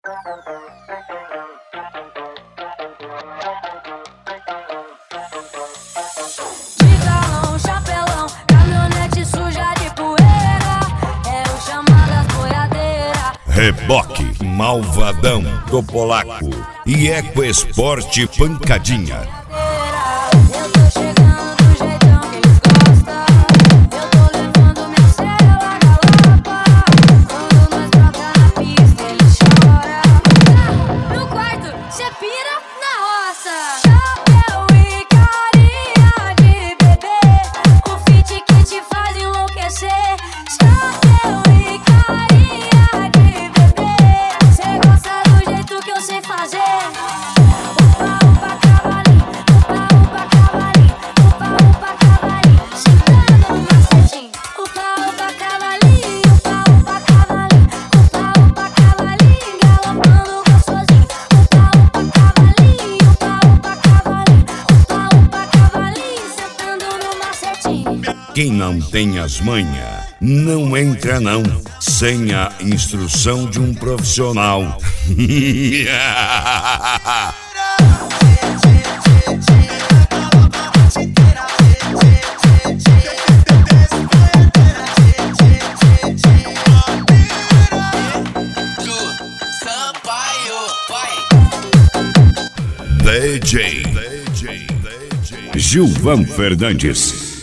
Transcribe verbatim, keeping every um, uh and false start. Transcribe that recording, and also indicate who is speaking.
Speaker 1: Galão, chapelão, caminhonete suja de poeira, é o chamado das boiadeiras.
Speaker 2: Reboque, Malvadão, do Polaco e EcoEsport Pancadinha.
Speaker 1: Eu tô chegando do jeitão que eles gostam, eu tô levando minha cela na lapa. Quando nós troca na pista eles choram. No quarto, cê pira na roça. Chapéu e carinha de bebê, o fit que te faz enlouquecer. Chapéu e carinha de bebê, cê gosta do jeito que eu sei fazer. Upa, upa, cavalinho, upa, upa, cavalinho, upa, upa, cavalinho, chegando no macetinho. Upa, upa, cavalinho, upa, upa, cavalinho, upa, upa, cavalinho, galopando gostosinho. Upa, upa, cavalinho, upa, upa, cavalinho, upa, upa, cavalinho, sentando no macetinho.
Speaker 2: Quem não tem as manhas, não entra não, sem a instrução de um profissional. D J Gilvan Fernandes.